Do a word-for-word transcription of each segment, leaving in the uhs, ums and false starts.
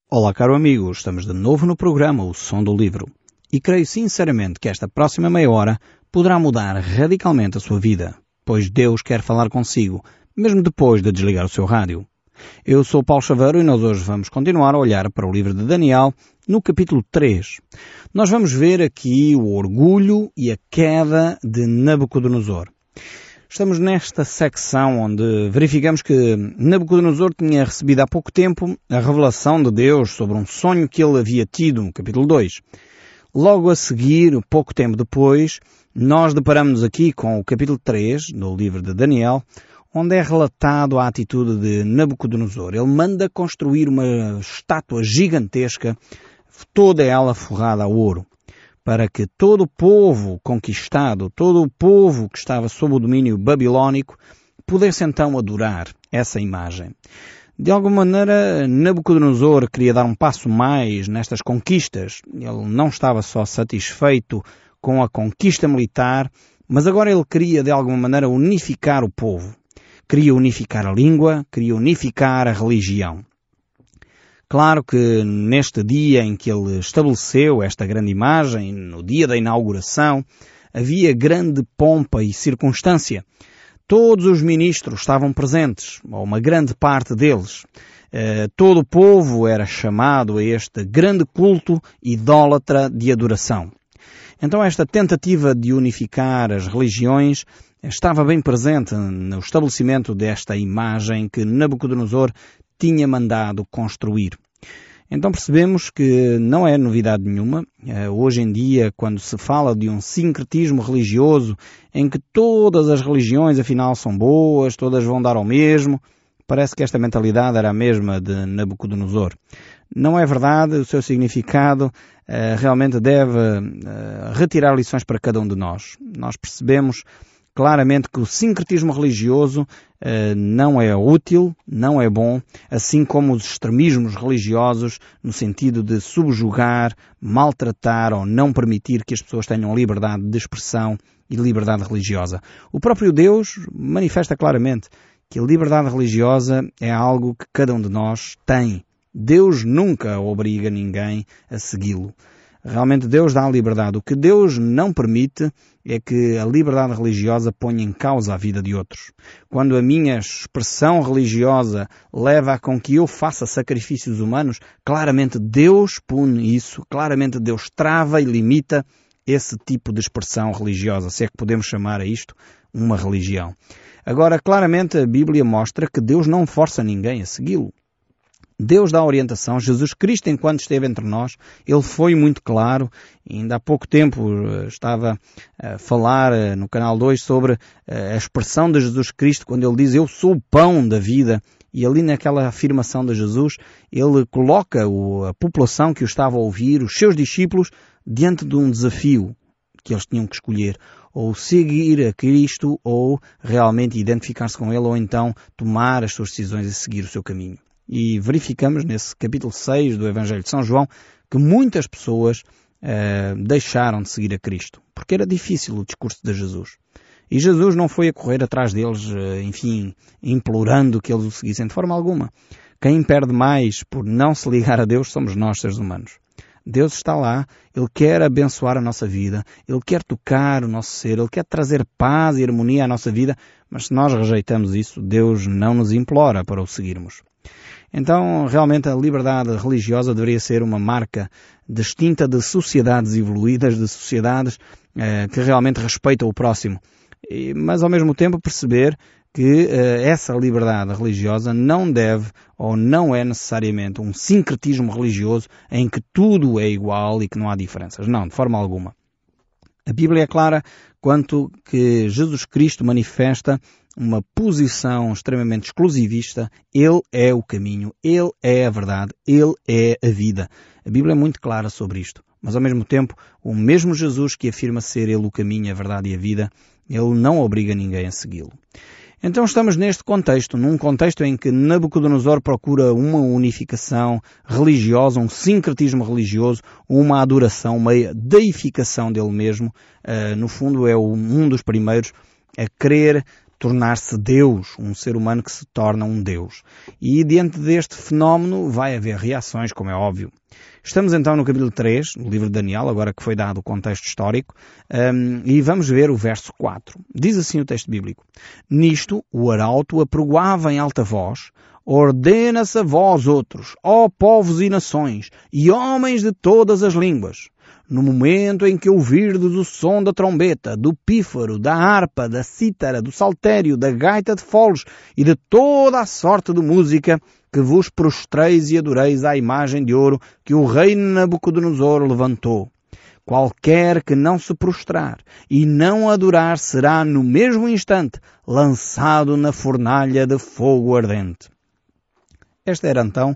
Olá, caro amigo, estamos de novo no programa O Som do Livro e creio sinceramente que esta próxima meia hora poderá mudar radicalmente a sua vida, pois Deus quer falar consigo, mesmo depois de desligar o seu rádio. Eu sou Paulo Chaveiro e nós hoje vamos continuar a olhar para o livro de Daniel no capítulo três. Nós vamos ver aqui o orgulho e a queda de Nabucodonosor. Estamos nesta secção onde verificamos que Nabucodonosor tinha recebido há pouco tempo a revelação de Deus sobre um sonho que ele havia tido, no capítulo dois. Logo a seguir, pouco tempo depois, nós deparamos-nos aqui com o capítulo três do livro de Daniel, onde é relatado a atitude de Nabucodonosor. Ele manda construir uma estátua gigantesca, toda ela forrada a ouro, para que todo o povo conquistado, todo o povo que estava sob o domínio babilónico, pudesse então adorar essa imagem. De alguma maneira, Nabucodonosor queria dar um passo mais nestas conquistas. Ele não estava só satisfeito com a conquista militar, mas agora ele queria de alguma maneira unificar o povo. Queria unificar a língua, queria unificar a religião. Claro que neste dia em que ele estabeleceu esta grande imagem, no dia da inauguração, havia grande pompa e circunstância. Todos os ministros estavam presentes, ou uma grande parte deles. Todo o povo era chamado a este grande culto idólatra de adoração. Então esta tentativa de unificar as religiões estava bem presente no estabelecimento desta imagem que Nabucodonosor tinha mandado construir. Então percebemos que não é novidade nenhuma. Hoje em dia, quando se fala de um sincretismo religioso, em que todas as religiões afinal são boas, todas vão dar ao mesmo, parece que esta mentalidade era a mesma de Nabucodonosor. Não é verdade, o seu significado uh, realmente deve uh, retirar lições para cada um de nós. Nós percebemos claramente que o sincretismo religioso uh, não é útil, não é bom, assim como os extremismos religiosos no sentido de subjugar, maltratar ou não permitir que as pessoas tenham liberdade de expressão e liberdade religiosa. O próprio Deus manifesta claramente que a liberdade religiosa é algo que cada um de nós tem. Deus nunca obriga ninguém a segui-lo. Realmente Deus dá a liberdade. O que Deus não permite é que a liberdade religiosa ponha em causa a vida de outros. Quando a minha expressão religiosa leva a com que eu faça sacrifícios humanos, claramente Deus pune isso, claramente Deus trava e limita esse tipo de expressão religiosa, se é que podemos chamar a isto uma religião. Agora, claramente a Bíblia mostra que Deus não força ninguém a segui-lo. Deus dá orientação. Jesus Cristo, enquanto esteve entre nós, Ele foi muito claro. Ainda há pouco tempo estava a falar no canal dois sobre a expressão de Jesus Cristo, quando Ele diz, eu sou o pão da vida. E ali naquela afirmação de Jesus, Ele coloca a população que o estava a ouvir, os seus discípulos, diante de um desafio que eles tinham que escolher. Ou seguir a Cristo, ou realmente identificar-se com Ele, ou então tomar as suas decisões e seguir o seu caminho. E verificamos nesse capítulo seis do Evangelho de São João que muitas pessoas uh, deixaram de seguir a Cristo, porque era difícil o discurso de Jesus. E Jesus não foi a correr atrás deles, uh, enfim, implorando que eles o seguissem de forma alguma. Quem perde mais por não se ligar a Deus somos nós, seres humanos. Deus está lá, Ele quer abençoar a nossa vida, Ele quer tocar o nosso ser, Ele quer trazer paz e harmonia à nossa vida, mas se nós rejeitamos isso, Deus não nos implora para o seguirmos. Então, realmente, a liberdade religiosa deveria ser uma marca distinta de sociedades evoluídas, de sociedades eh, que realmente respeitam o próximo. E, mas, ao mesmo tempo, perceber que eh, essa liberdade religiosa não deve ou não é necessariamente um sincretismo religioso em que tudo é igual e que não há diferenças. Não, de forma alguma. A Bíblia é clara quanto que Jesus Cristo manifesta uma posição extremamente exclusivista. Ele é o caminho, Ele é a verdade, Ele é a vida. A Bíblia é muito clara sobre isto. Mas ao mesmo tempo, o mesmo Jesus que afirma ser Ele o caminho, a verdade e a vida, Ele não obriga ninguém a segui-lo. Então estamos neste contexto, num contexto em que Nabucodonosor procura uma unificação religiosa, um sincretismo religioso, uma adoração, uma deificação dele mesmo. Uh, no fundo é um dos primeiros a querer tornar-se Deus, um ser humano que se torna um Deus. E diante deste fenómeno vai haver reações, como é óbvio. Estamos então no capítulo três, no livro de Daniel, agora que foi dado o contexto histórico, um, e vamos ver o verso quatro. Diz assim o texto bíblico: Nisto o arauto apregoava em alta voz: Ordena-se a vós outros, ó povos e nações, e homens de todas as línguas. No momento em que ouvirdes o som da trombeta, do pífaro, da harpa, da cítara, do saltério, da gaita de foles e de toda a sorte de música, que vos prostreis e adoreis à imagem de ouro que o rei Nabucodonosor levantou. Qualquer que não se prostrar e não adorar será no mesmo instante lançado na fornalha de fogo ardente. Esta era então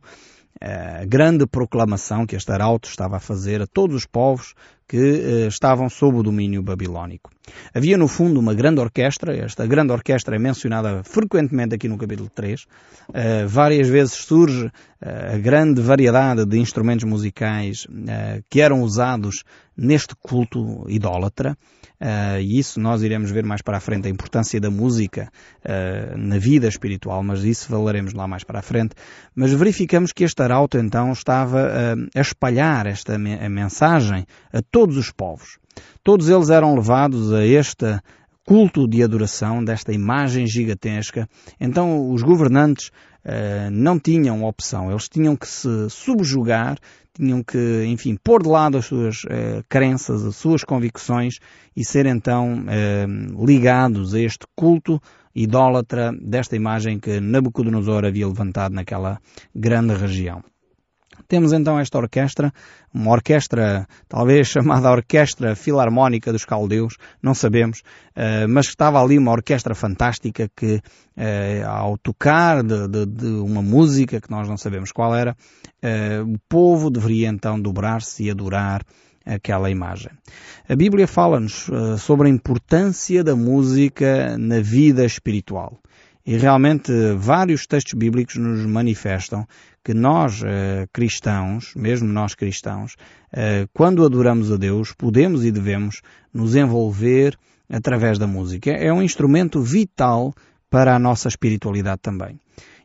a grande proclamação que este arauto estava a fazer a todos os povos que eh, estavam sob o domínio babilónico. Havia no fundo uma grande orquestra. Esta grande orquestra é mencionada frequentemente aqui no capítulo três. Uh, várias vezes surge uh, a grande variedade de instrumentos musicais uh, que eram usados neste culto idólatra. Uh, e isso nós iremos ver mais para a frente, a importância da música uh, na vida espiritual, mas isso falaremos lá mais para a frente. Mas verificamos que este arauto então estava uh, a espalhar esta me- a mensagem a todos os povos. Todos eles eram levados a este culto de adoração, desta imagem gigantesca. Então os governantes uh, não tinham opção, eles tinham que se subjugar, tinham que, enfim, pôr de lado as suas uh, crenças, as suas convicções e ser então uh, ligados a este culto idólatra desta imagem que Nabucodonosor havia levantado naquela grande região. Temos então esta orquestra, uma orquestra talvez chamada Orquestra Filarmónica dos Caldeus, não sabemos, uh, mas estava ali uma orquestra fantástica que, uh, ao tocar de, de, de uma música que nós não sabemos qual era, uh, o povo deveria então dobrar-se e adorar aquela imagem. A Bíblia fala-nos uh, sobre a importância da música na vida espiritual. E realmente vários textos bíblicos nos manifestam que nós, eh, cristãos, mesmo nós cristãos, eh, quando adoramos a Deus, podemos e devemos nos envolver através da música. É um instrumento vital para a nossa espiritualidade também.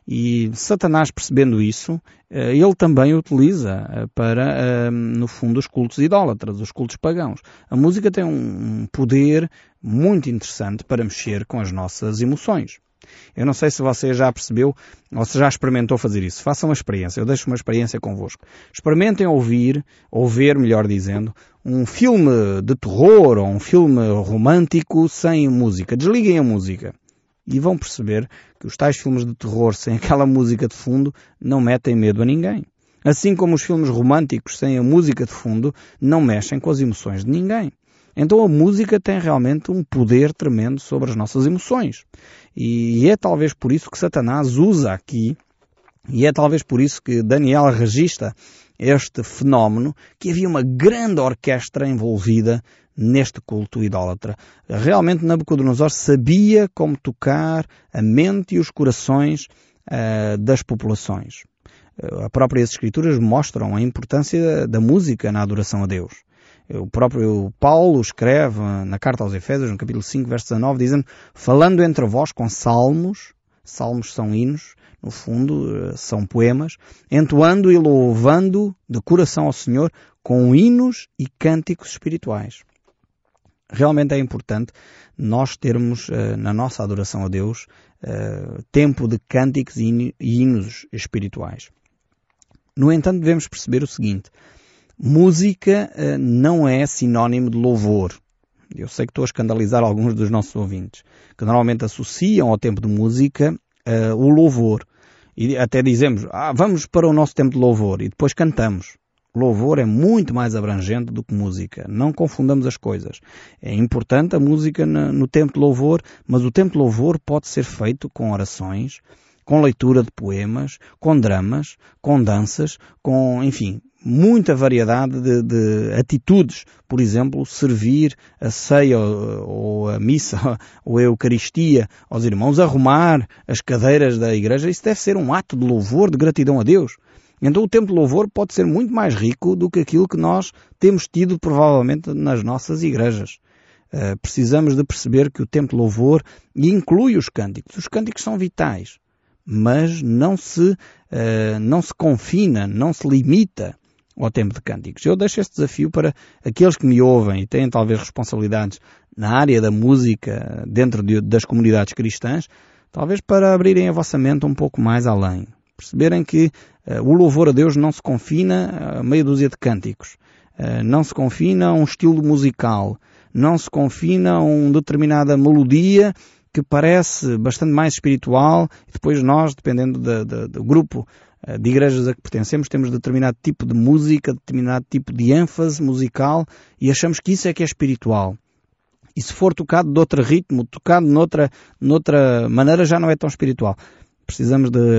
E Satanás, percebendo isso, eh, ele também utiliza eh, para, eh, no fundo, os cultos idólatras, os cultos pagãos. A música tem um poder muito interessante para mexer com as nossas emoções. Eu não sei se você já percebeu ou se já experimentou fazer isso. Façam uma experiência. Eu deixo uma experiência convosco. Experimentem ouvir, ou ver, melhor dizendo, um filme de terror ou um filme romântico sem música. Desliguem a música. E vão perceber que os tais filmes de terror sem aquela música de fundo não metem medo a ninguém. Assim como os filmes românticos sem a música de fundo não mexem com as emoções de ninguém. Então a música tem realmente um poder tremendo sobre as nossas emoções. E é talvez por isso que Satanás usa aqui, e é talvez por isso que Daniel registra este fenómeno, que havia uma grande orquestra envolvida neste culto idólatra. Realmente Nabucodonosor sabia como tocar a mente e os corações uh, das populações. Uh, as próprias Escrituras mostram a importância da música na adoração a Deus. O próprio Paulo escreve na carta aos Efésios, no capítulo cinco, verso dezanove, dizendo: falando entre vós com salmos, salmos são hinos, no fundo são poemas, entoando e louvando de coração ao Senhor com hinos e cânticos espirituais. Realmente é importante nós termos na nossa adoração a Deus tempo de cânticos e hinos espirituais. No entanto, devemos perceber o seguinte: música uh, não é sinónimo de louvor. Eu sei que estou a escandalizar alguns dos nossos ouvintes, que normalmente associam ao tempo de música uh, o louvor. E até dizemos, ah, vamos para o nosso tempo de louvor, e depois cantamos. Louvor é muito mais abrangente do que música. Não confundamos as coisas. É importante a música no, no tempo de louvor, mas o tempo de louvor pode ser feito com orações, com leitura de poemas, com dramas, com danças, com, enfim, muita variedade de, de atitudes. Por exemplo, servir a ceia ou, ou a missa ou a Eucaristia aos irmãos, arrumar as cadeiras da igreja. Isso deve ser um ato de louvor, de gratidão a Deus. Então o tempo de louvor pode ser muito mais rico do que aquilo que nós temos tido provavelmente nas nossas igrejas. Uh, precisamos de perceber que o tempo de louvor inclui os cânticos. Os cânticos são vitais, mas não se, uh, não se confina, não se limita ao tempo de cânticos. Eu deixo este desafio para aqueles que me ouvem e têm talvez responsabilidades na área da música dentro de, das comunidades cristãs, talvez para abrirem a vossa mente um pouco mais além. Perceberem que uh, o louvor a Deus não se confina a meia dúzia de cânticos. Uh, não se confina a um estilo musical. Não se confina a uma determinada melodia que parece bastante mais espiritual. E depois nós, dependendo da, da, do grupo uh, de igrejas a que pertencemos, temos determinado tipo de música, determinado tipo de ênfase musical e achamos que isso é que é espiritual. E se for tocado de outro ritmo, tocado noutra, noutra maneira, já não é tão espiritual. Precisamos de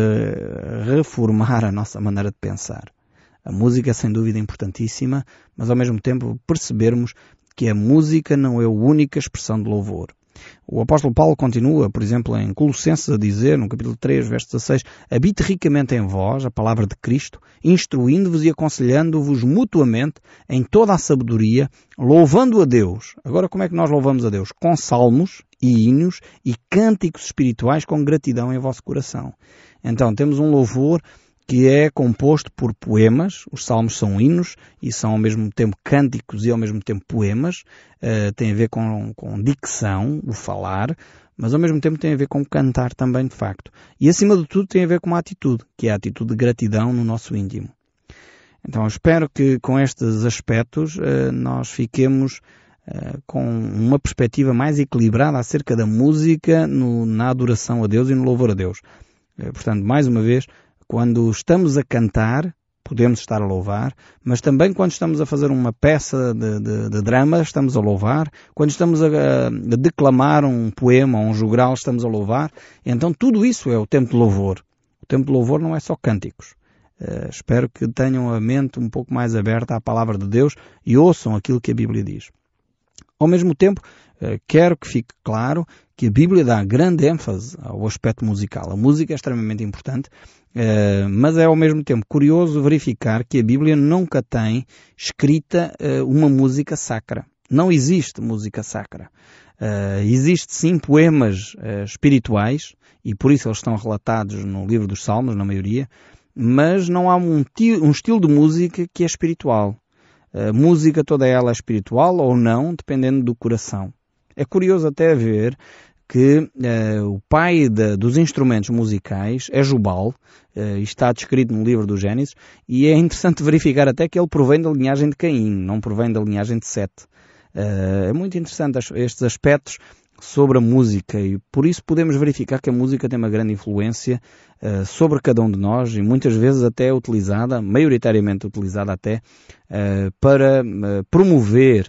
reformar a nossa maneira de pensar. A música é sem dúvida importantíssima, mas ao mesmo tempo percebermos que a música não é a única expressão de louvor. O apóstolo Paulo continua, por exemplo, em Colossenses a dizer, no capítulo três, verso dezasseis, habite ricamente em vós a palavra de Cristo, instruindo-vos e aconselhando-vos mutuamente em toda a sabedoria, louvando a Deus. Agora, como é que nós louvamos a Deus? Com salmos e hinos e cânticos espirituais com gratidão em vosso coração. Então, temos um louvor que é composto por poemas. Os salmos são hinos e são ao mesmo tempo cânticos e ao mesmo tempo poemas. Uh, tem a ver com, com dicção, o falar, mas ao mesmo tempo tem a ver com cantar também, de facto. E acima de tudo tem a ver com uma atitude, que é a atitude de gratidão no nosso íntimo. Então eu espero que com estes aspectos uh, nós fiquemos uh, com uma perspectiva mais equilibrada acerca da música no, na adoração a Deus e no louvor a Deus. Uh, portanto, mais uma vez, quando estamos a cantar, podemos estar a louvar, mas também quando estamos a fazer uma peça de, de, de drama, estamos a louvar. Quando estamos a, a declamar um poema ou um jogral, estamos a louvar. Então tudo isso é o tempo de louvor. O tempo de louvor não é só cânticos. Uh, espero que tenham a mente um pouco mais aberta à palavra de Deus e ouçam aquilo que a Bíblia diz. Ao mesmo tempo, uh, quero que fique claro que a Bíblia dá grande ênfase ao aspecto musical. A música é extremamente importante, uh, mas é ao mesmo tempo curioso verificar que a Bíblia nunca tem escrita uh, uma música sacra. Não existe música sacra. Uh, existe sim poemas uh, espirituais, e por isso eles estão relatados no livro dos Salmos, na maioria, mas não há um, um estilo de música que é espiritual. A música toda ela é espiritual ou não, dependendo do coração. É curioso até ver que uh, o pai de, dos instrumentos musicais é Jubal, uh, está descrito no livro do Gênesis, e é interessante verificar até que ele provém da linhagem de Caim, não provém da linhagem de Sete. Uh, é muito interessante estes aspectos sobre a música e por isso podemos verificar que a música tem uma grande influência uh, sobre cada um de nós e muitas vezes até é utilizada, maioritariamente utilizada até, uh, para uh, promover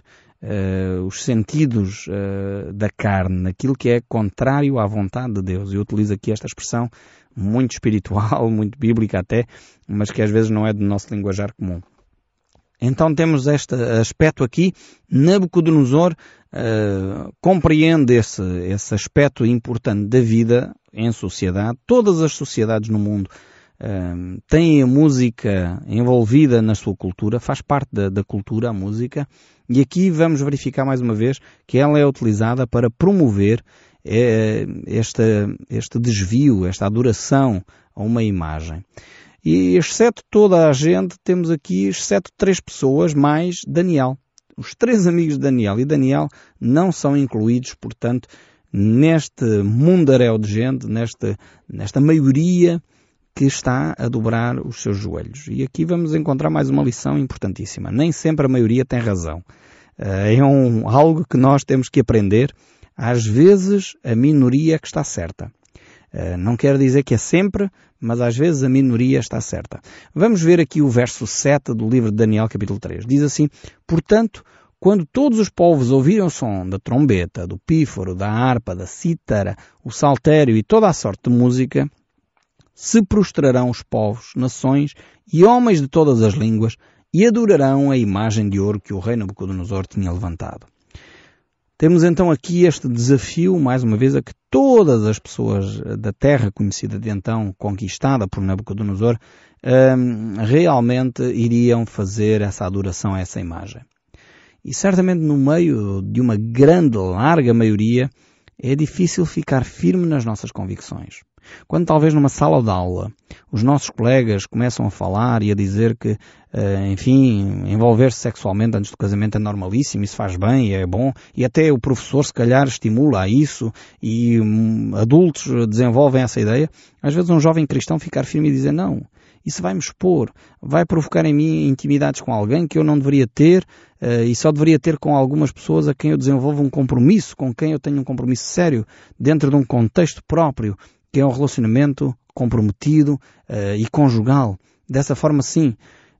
uh, os sentidos uh, da carne, aquilo que é contrário à vontade de Deus. Eu utilizo aqui esta expressão muito espiritual, muito bíblica até, mas que às vezes não é do nosso linguajar comum. Então temos este aspecto aqui. Nabucodonosor uh, compreende esse, esse aspecto importante da vida em sociedade. Todas as sociedades no mundo uh, têm a música envolvida na sua cultura, faz parte da, da cultura a música, e aqui vamos verificar mais uma vez que ela é utilizada para promover eh, este, este desvio, esta adoração a uma imagem. E exceto toda a gente, temos aqui, exceto três pessoas, mais Daniel. Os três amigos de Daniel. E Daniel não são incluídos, portanto, neste mundaréu de gente, nesta, nesta maioria que está a dobrar os seus joelhos. E aqui vamos encontrar mais uma lição importantíssima. Nem sempre a maioria tem razão. É um, algo que nós temos que aprender. Às vezes, a minoria é que está certa. Uh, não quer dizer que é sempre, mas às vezes a minoria está certa. Vamos ver aqui o verso sete do livro de Daniel, capítulo três. Diz assim: portanto, quando todos os povos ouviram o som da trombeta, do pífaro, da harpa, da cítara, o saltério e toda a sorte de música, se prostrarão os povos, nações e homens de todas as línguas e adorarão a imagem de ouro que o rei Nabucodonosor tinha levantado. Temos então aqui este desafio, mais uma vez, a que todas as pessoas da terra conhecida de então, conquistada por Nabucodonosor, um, realmente iriam fazer essa adoração a essa imagem. E certamente no meio de uma grande, larga maioria, é difícil ficar firme nas nossas convicções. Quando talvez numa sala de aula os nossos colegas começam a falar e a dizer que, enfim, envolver-se sexualmente antes do casamento é normalíssimo, isso faz bem e é bom, e até o professor se calhar estimula a isso e hum, adultos desenvolvem essa ideia, às vezes um jovem cristão ficar firme e dizer não, isso vai me expor, vai provocar em mim intimidades com alguém que eu não deveria ter uh, e só deveria ter com algumas pessoas a quem eu desenvolvo um compromisso, com quem eu tenho um compromisso sério, dentro de um contexto próprio, que é um relacionamento comprometido uh, e conjugal. Dessa forma, sim,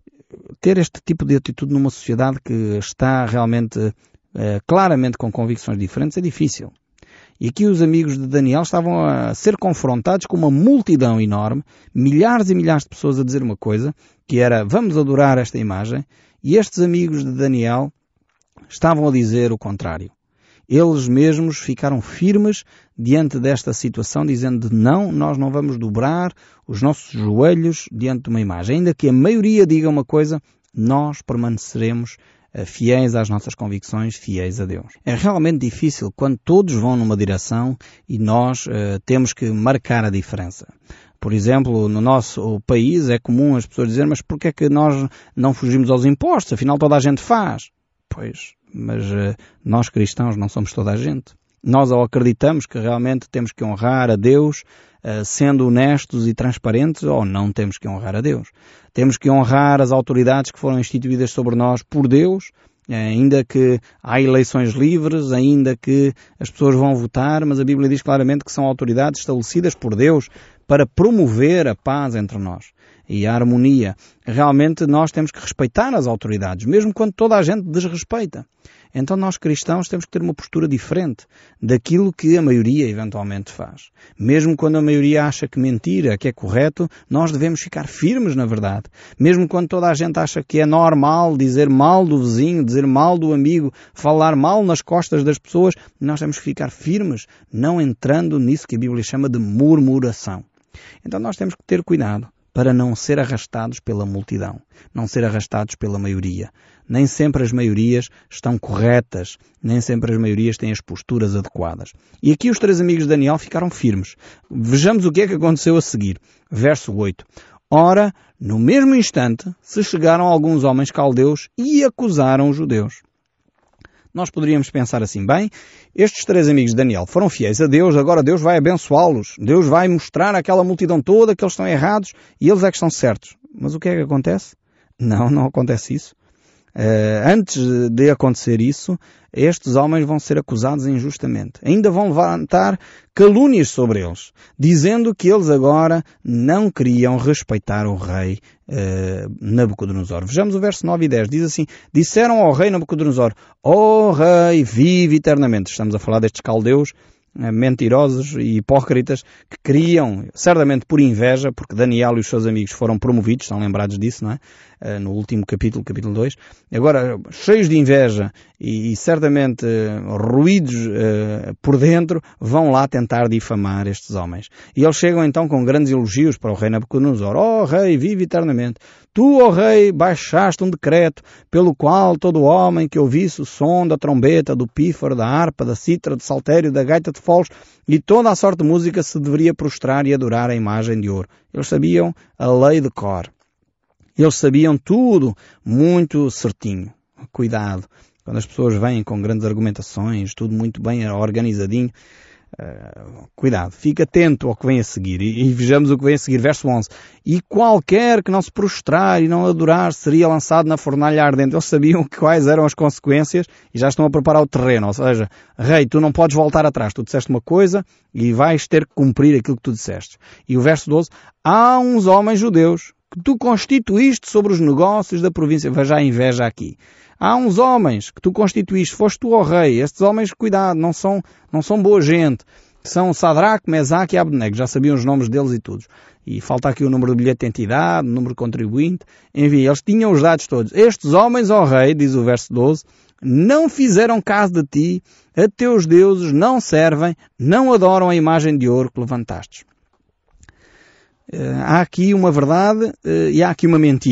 ter este tipo de atitude numa sociedade que está realmente, uh, claramente com convicções diferentes é difícil. E aqui os amigos de Daniel estavam a ser confrontados com uma multidão enorme, milhares e milhares de pessoas a dizer uma coisa, que era, vamos adorar esta imagem, e estes amigos de Daniel estavam a dizer o contrário. Eles mesmos ficaram firmes diante desta situação, dizendo não, nós não vamos dobrar os nossos joelhos diante de uma imagem. Ainda que a maioria diga uma coisa, nós permaneceremos fiéis às nossas convicções, fiéis a Deus. É realmente difícil quando todos vão numa direção e nós uh, temos que marcar a diferença. Por exemplo, no nosso país é comum as pessoas dizerem, mas porquê é que nós não fugimos aos impostos? Afinal toda a gente faz. Pois, mas uh, nós cristãos não somos toda a gente. Nós ao acreditamos que realmente temos que honrar a Deus, uh, sendo honestos e transparentes, ou não temos que honrar a Deus. Temos que honrar as autoridades que foram instituídas sobre nós por Deus, uh, ainda que há eleições livres, ainda que as pessoas vão votar, mas a Bíblia diz claramente que são autoridades estabelecidas por Deus para promover a paz entre nós e a harmonia. Realmente nós temos que respeitar as autoridades, mesmo quando toda a gente desrespeita. Então nós cristãos temos que ter uma postura diferente daquilo que a maioria eventualmente faz. Mesmo quando a maioria acha que mentira, que é correto, nós devemos ficar firmes na verdade. Mesmo quando toda a gente acha que é normal dizer mal do vizinho, dizer mal do amigo, falar mal nas costas das pessoas, nós temos que ficar firmes, não entrando nisso que a Bíblia chama de murmuração. Então nós temos que ter cuidado para não ser arrastados pela multidão, não ser arrastados pela maioria. Nem sempre as maiorias estão corretas, nem sempre as maiorias têm as posturas adequadas. E aqui os três amigos de Daniel ficaram firmes. Vejamos o que é que aconteceu a seguir. Verso oito. Ora, no mesmo instante, se chegaram alguns homens caldeus e acusaram os judeus. Nós poderíamos pensar assim, bem, estes três amigos de Daniel foram fiéis a Deus, agora Deus vai abençoá-los. Deus vai mostrar àquela multidão toda que eles estão errados e eles é que estão certos. Mas o que é que acontece? Não, não acontece isso. Uh, antes de acontecer isso, estes homens vão ser acusados injustamente. Ainda vão levantar calúnias sobre eles, dizendo que eles agora não queriam respeitar o rei uh, Nabucodonosor. Vejamos o verso nove e dez. Diz assim, disseram ao rei Nabucodonosor, ó rei, vive eternamente. Estamos a falar destes caldeus mentirosos e hipócritas que queriam, certamente por inveja, porque Daniel e os seus amigos foram promovidos, estão lembrados disso, não é? No último capítulo, capítulo dois. Agora, cheios de inveja e, e certamente uh, ruídos uh, por dentro, vão lá tentar difamar estes homens. E eles chegam então com grandes elogios para o rei Nabucodonosor. Ó rei, vive eternamente. Tu, ó rei, baixaste um decreto pelo qual todo homem que ouvisse o som da trombeta, do pífaro, da harpa, da cítara, do saltério, da gaita de foles e toda a sorte de música se deveria prostrar e adorar a imagem de ouro. Eles sabiam a lei de cor. Eles sabiam tudo muito certinho. Cuidado. Quando as pessoas vêm com grandes argumentações, tudo muito bem organizadinho, Uh, cuidado, fica atento ao que vem a seguir e, e vejamos o que vem a seguir, verso onze. E qualquer que não se prostrar e não adorar seria lançado na fornalha ardente. Eles sabiam quais eram as consequências e já estão a preparar o terreno, ou seja, rei, tu não podes voltar atrás, tu disseste uma coisa e vais ter que cumprir aquilo que tu disseste. E o verso doze, há uns homens judeus que tu constituíste sobre os negócios da província. Veja a inveja aqui. Há uns homens que tu constituíste, foste tu ao rei. Estes homens, cuidado, não são, não são boa gente. São Sadraque, Mesaque e Abednego. Já sabiam os nomes deles e todos. E falta aqui o número do bilhete de identidade, o número de contribuinte. Enfim, eles tinham os dados todos. Estes homens, ó rei, diz o verso doze, não fizeram caso de ti, a teus deuses não servem, não adoram a imagem de ouro que levantastes. Uh, há aqui uma verdade uh, e há aqui uma mentira.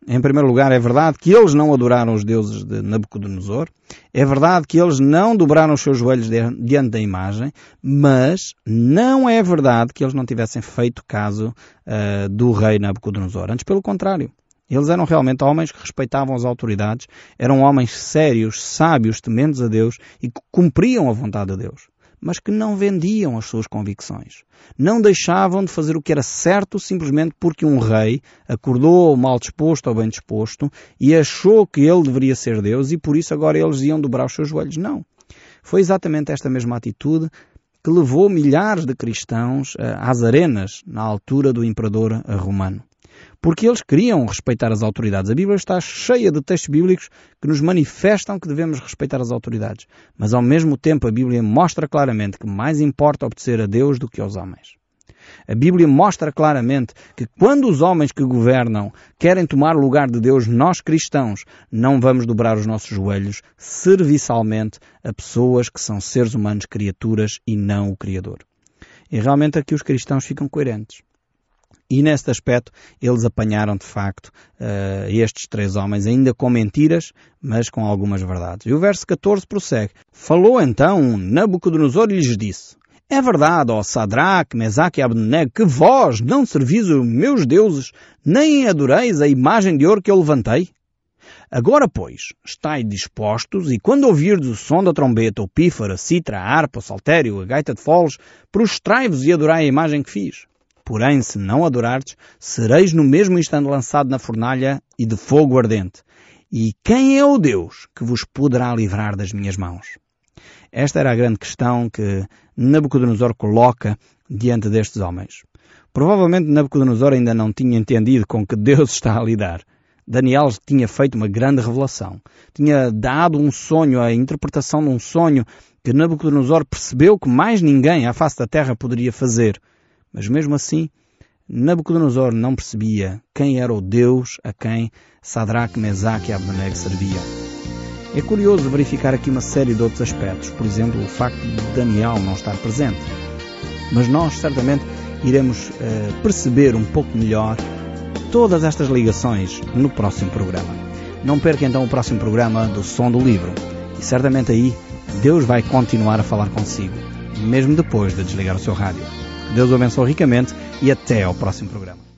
Em primeiro lugar, é verdade que eles não adoraram os deuses de Nabucodonosor. É verdade que eles não dobraram os seus joelhos diante da imagem. Mas não é verdade que eles não tivessem feito caso uh, do rei Nabucodonosor. Antes, pelo contrário. Eles eram realmente homens que respeitavam as autoridades. Eram homens sérios, sábios, tementes a Deus e que cumpriam a vontade de Deus. Mas que não vendiam as suas convicções. Não deixavam de fazer o que era certo simplesmente porque um rei acordou mal disposto ou bem disposto e achou que ele deveria ser Deus e por isso agora eles iam dobrar os seus joelhos. Não. Foi exatamente esta mesma atitude que levou milhares de cristãos às arenas na altura do imperador romano. Porque eles queriam respeitar as autoridades. A Bíblia está cheia de textos bíblicos que nos manifestam que devemos respeitar as autoridades. Mas ao mesmo tempo a Bíblia mostra claramente que mais importa obedecer a Deus do que aos homens. A Bíblia mostra claramente que quando os homens que governam querem tomar o lugar de Deus, nós cristãos não vamos dobrar os nossos joelhos serviçalmente a pessoas que são seres humanos, criaturas e não o Criador. E realmente aqui os cristãos ficam coerentes. E neste aspecto eles apanharam de facto uh, estes três homens ainda com mentiras, mas com algumas verdades. E o verso catorze prossegue. Falou então Nabucodonosor e lhes disse: É verdade, ó Sadraque, Mesaque e Abednego, que vós não servis os meus deuses, nem adoreis a imagem de ouro que eu levantei? Agora, pois, estai dispostos, e quando ouvirdes o som da trombeta, o pífaro, a citra, a harpa, o saltério, a gaita de foles, prostrai-vos e adorai a imagem que fiz. Porém, se não adorardes, sereis no mesmo instante lançado na fornalha e de fogo ardente. E quem é o Deus que vos poderá livrar das minhas mãos? Esta era a grande questão que Nabucodonosor coloca diante destes homens. Provavelmente Nabucodonosor ainda não tinha entendido com que Deus está a lidar. Daniel tinha feito uma grande revelação. Tinha dado um sonho, a interpretação de um sonho que Nabucodonosor percebeu que mais ninguém à face da terra poderia fazer. Mas mesmo assim, Nabucodonosor não percebia quem era o Deus a quem Sadraque, Mesaque e Abednego serviam. É curioso verificar aqui uma série de outros aspectos, por exemplo, o facto de Daniel não estar presente. Mas nós certamente iremos uh, perceber um pouco melhor todas estas ligações no próximo programa. Não perca então o próximo programa do Som do Livro. E certamente aí Deus vai continuar a falar consigo, mesmo depois de desligar o seu rádio. Deus o abençoe ricamente e até ao próximo programa.